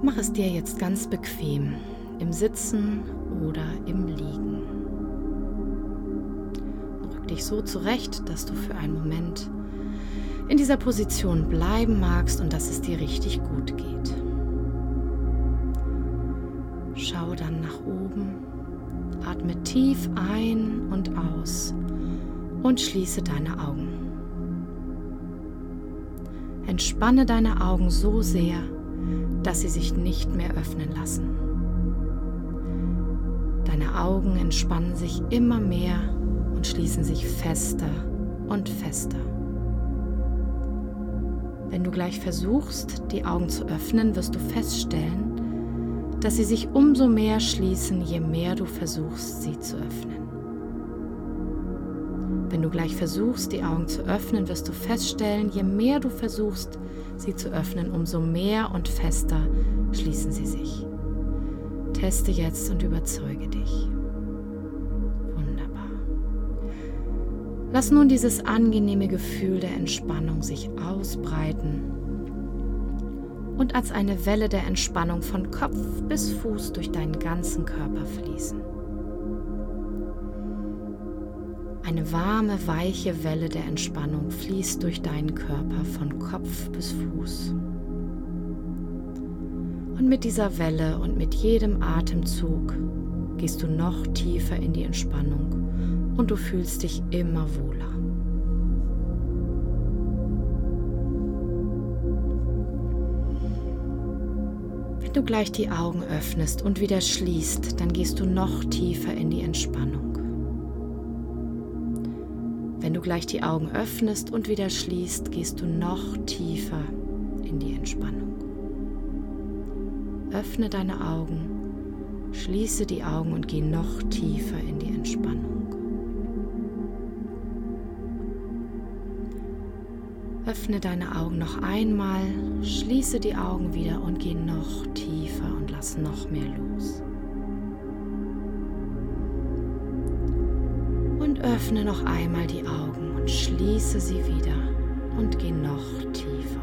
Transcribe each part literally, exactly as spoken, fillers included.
Mach es dir jetzt ganz bequem, im Sitzen oder im Liegen. Rück dich so zurecht, dass du für einen Moment in dieser Position bleiben magst und dass es dir richtig gut geht. Schau dann nach oben, atme tief ein und aus und schließe deine Augen. Entspanne deine Augen so sehr, dass sie sich nicht mehr öffnen lassen. Deine Augen entspannen sich immer mehr und schließen sich fester und fester. Wenn du gleich versuchst, die Augen zu öffnen, wirst du feststellen, dass sie sich umso mehr schließen, je mehr du versuchst, sie zu öffnen. Wenn du gleich versuchst, die Augen zu öffnen, wirst du feststellen, je mehr du versuchst, sie zu öffnen, umso mehr und fester schließen sie sich. Teste jetzt und überzeuge dich. Wunderbar. Lass nun dieses angenehme Gefühl der Entspannung sich ausbreiten und als eine Welle der Entspannung von Kopf bis Fuß durch deinen ganzen Körper fließen. Eine warme, weiche Welle der Entspannung fließt durch deinen Körper von Kopf bis Fuß. Und mit dieser Welle und mit jedem Atemzug gehst du noch tiefer in die Entspannung und du fühlst dich immer wohler. Wenn du gleich die Augen öffnest und wieder schließt, dann gehst du noch tiefer in die Entspannung. Wenn du gleich die Augen öffnest und wieder schließt, gehst du noch tiefer in die Entspannung. Öffne deine Augen, schließe die Augen und geh noch tiefer in die Entspannung. Öffne deine Augen noch einmal, schließe die Augen wieder und geh noch tiefer und lass noch mehr los. Und öffne noch einmal die Augen und schließe sie wieder und geh noch tiefer.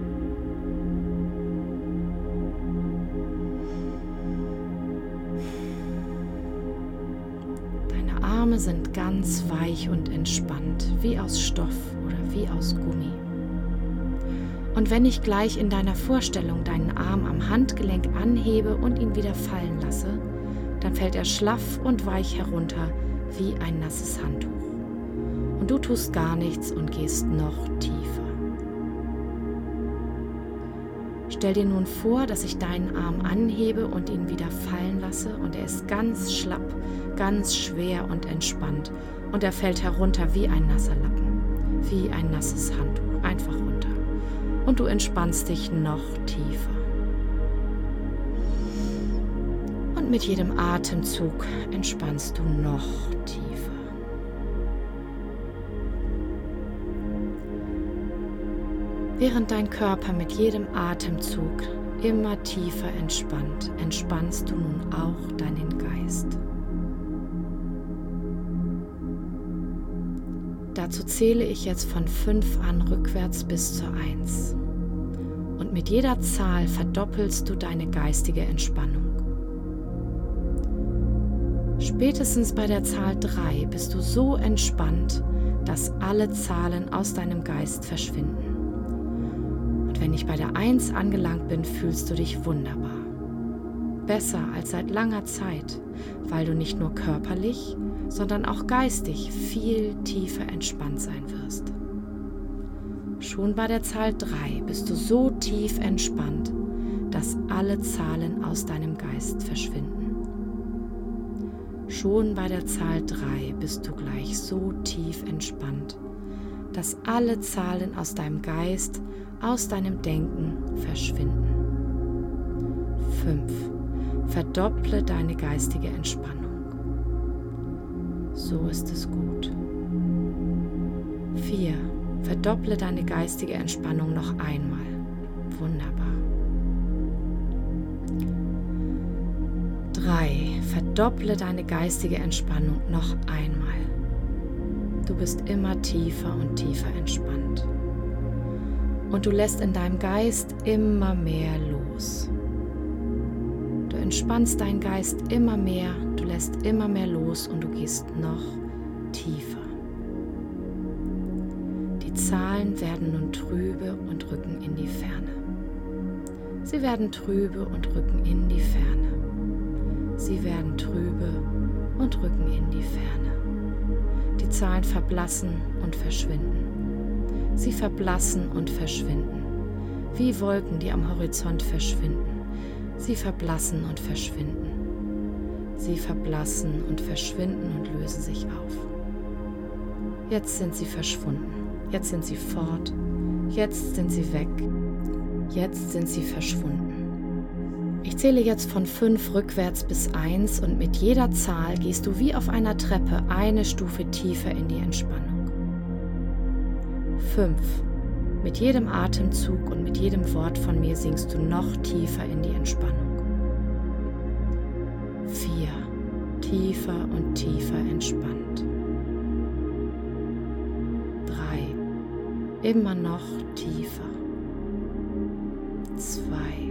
Deine Arme sind ganz weich und entspannt, wie aus Stoff oder wie aus Gummi. Und wenn ich gleich in deiner Vorstellung deinen Arm am Handgelenk anhebe und ihn wieder fallen lasse, dann fällt er schlaff und weich herunter, wie ein nasses Handtuch. Und du tust gar nichts und gehst noch tiefer. Stell dir nun vor, dass ich deinen Arm anhebe und ihn wieder fallen lasse und er ist ganz schlapp, ganz schwer und entspannt und er fällt herunter wie ein nasser Lappen, wie ein nasses Handtuch, einfach runter. Und du entspannst dich noch tiefer. Und mit jedem Atemzug entspannst du noch tiefer. Während dein Körper mit jedem Atemzug immer tiefer entspannt, entspannst du nun auch deinen Geist. Dazu zähle ich jetzt von fünf an rückwärts bis zur eins. Und mit jeder Zahl verdoppelst du deine geistige Entspannung. Spätestens bei der Zahl drei bist du so entspannt, dass alle Zahlen aus deinem Geist verschwinden. Und wenn ich bei der eins angelangt bin, fühlst du dich wunderbar. Besser als seit langer Zeit, weil du nicht nur körperlich, sondern auch geistig viel tiefer entspannt sein wirst. Schon bei der Zahl drei bist du so tief entspannt, dass alle Zahlen aus deinem Geist verschwinden. Schon bei der Zahl drei bist du gleich so tief entspannt, dass alle Zahlen aus deinem Geist, aus deinem Denken verschwinden. fünf. Verdopple deine geistige Entspannung. So ist es gut. vier. Verdopple deine geistige Entspannung noch einmal. Wunderbar. drei. Verdopple deine geistige Entspannung noch einmal. Du bist immer tiefer und tiefer entspannt. Und du lässt in deinem Geist immer mehr los. entspannst deinen Geist immer mehr, du lässt immer mehr los und du gehst noch tiefer. Die Zahlen werden nun trübe und rücken in die Ferne. Sie werden trübe und rücken in die Ferne. Sie werden trübe und rücken in die Ferne. Die Zahlen verblassen und verschwinden. Sie verblassen und verschwinden, wie Wolken, die am Horizont verschwinden. Sie verblassen und verschwinden. Sie verblassen und verschwinden und lösen sich auf. Jetzt sind sie verschwunden. Jetzt sind sie fort. Jetzt sind sie weg. Jetzt sind sie verschwunden. Ich zähle jetzt von fünf rückwärts bis eins und mit jeder Zahl gehst du wie auf einer Treppe eine Stufe tiefer in die Entspannung. Fünf. Mit jedem Atemzug und mit jedem Wort von mir sinkst du noch tiefer in die Entspannung. Vier. Tiefer und tiefer entspannt. Drei. Immer noch tiefer. Zwei.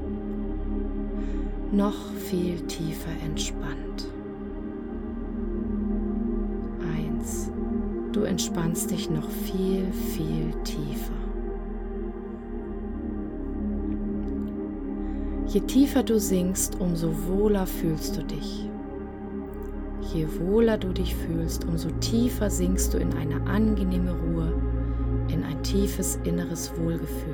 Noch viel tiefer entspannt. Eins. Du entspannst dich noch viel, viel tiefer. Je tiefer du sinkst, umso wohler fühlst du dich. Je wohler du dich fühlst, umso tiefer sinkst du in eine angenehme Ruhe, in ein tiefes inneres Wohlgefühl.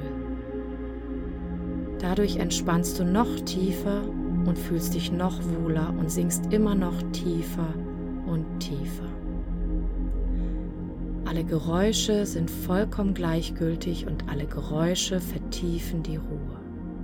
Dadurch entspannst du noch tiefer und fühlst dich noch wohler und sinkst immer noch tiefer und tiefer. Alle Geräusche sind vollkommen gleichgültig und alle Geräusche vertiefen die Ruhe.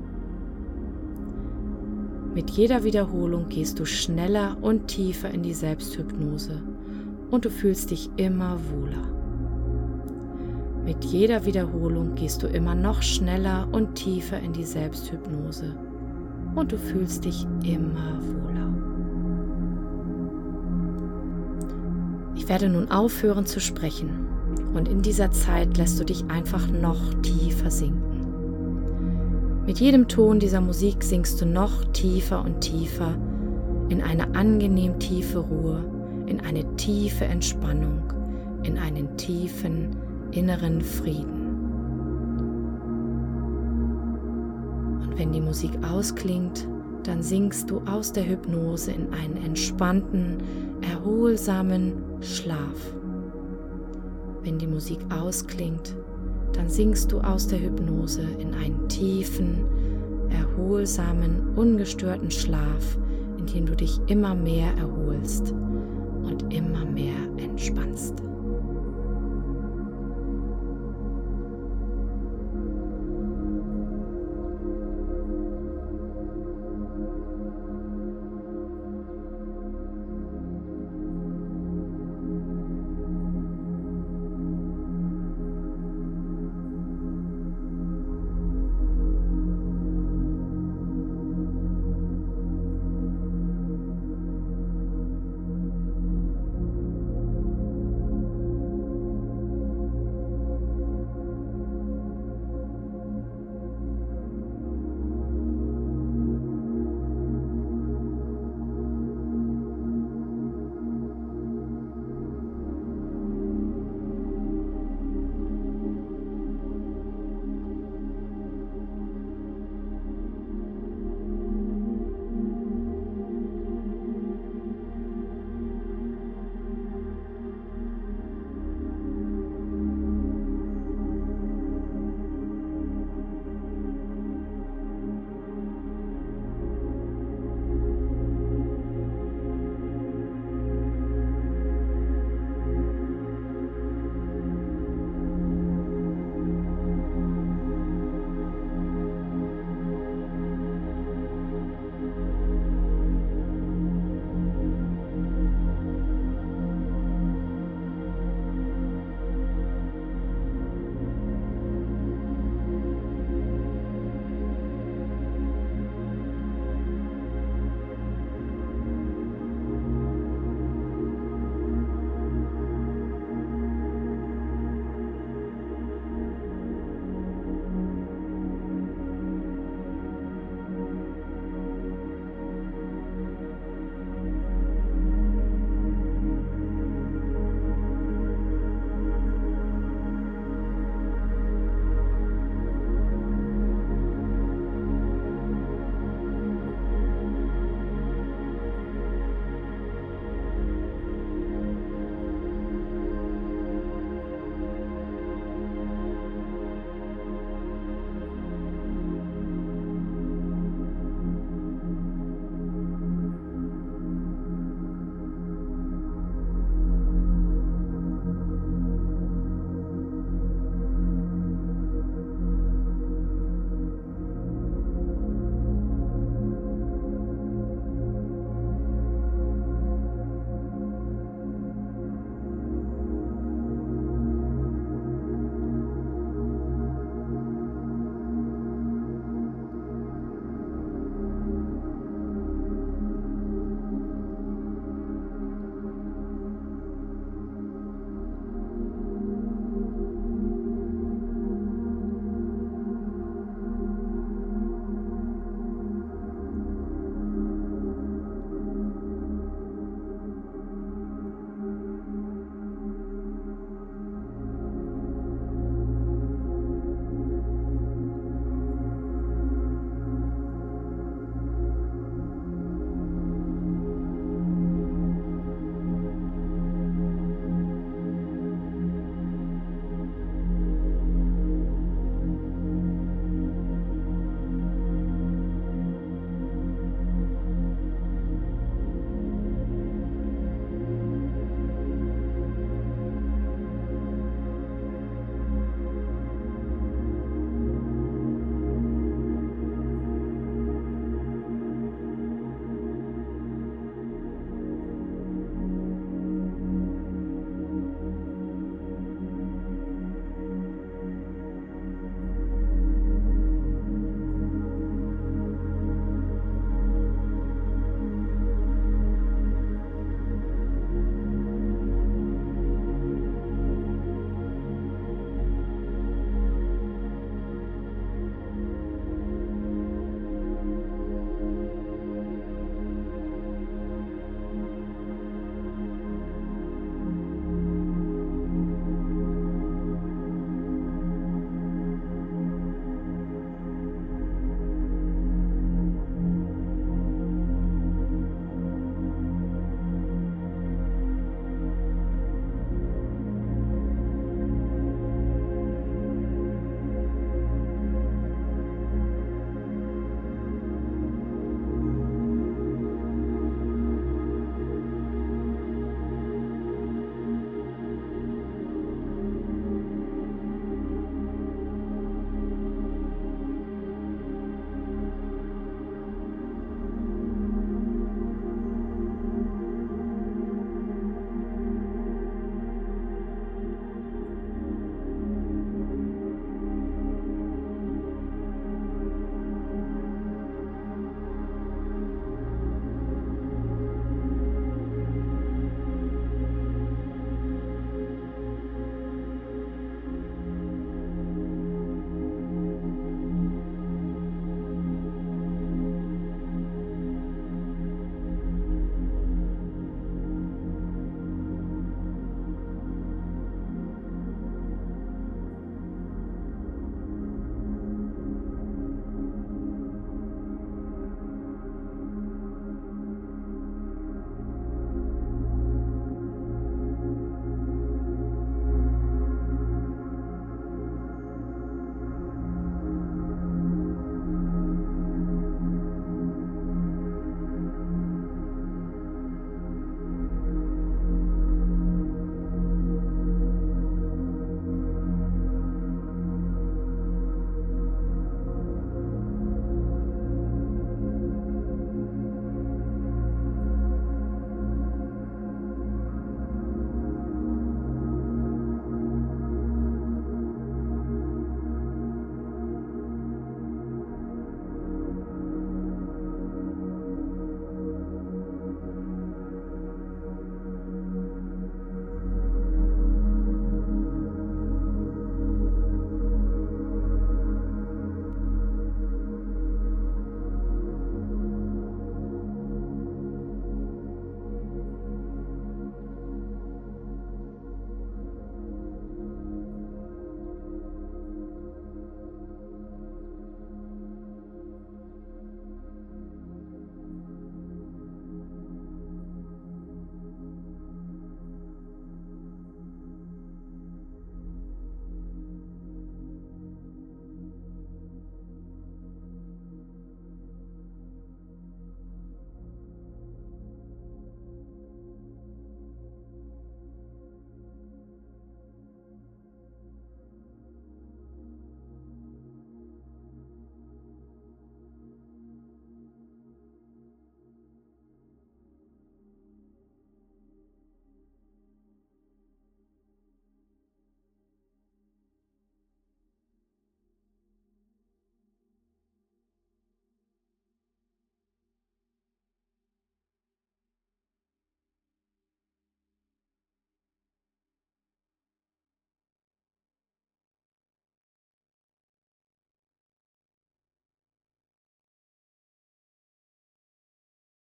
Mit jeder Wiederholung gehst du schneller und tiefer in die Selbsthypnose und du fühlst dich immer wohler. Mit jeder Wiederholung gehst du immer noch schneller und tiefer in die Selbsthypnose und du fühlst dich immer wohler. Ich werde nun aufhören zu sprechen und in dieser Zeit lässt du dich einfach noch tiefer sinken. Mit jedem Ton dieser Musik sinkst du noch tiefer und tiefer in eine angenehm tiefe Ruhe, in eine tiefe Entspannung, in einen tiefen inneren Frieden. Und wenn die Musik ausklingt, dann sinkst du aus der Hypnose in einen entspannten, erholsamen Schlaf. Wenn die Musik ausklingt, dann sinkst du aus der Hypnose in einen tiefen, erholsamen, ungestörten Schlaf, in dem du dich immer mehr erholst und immer mehr entspannst.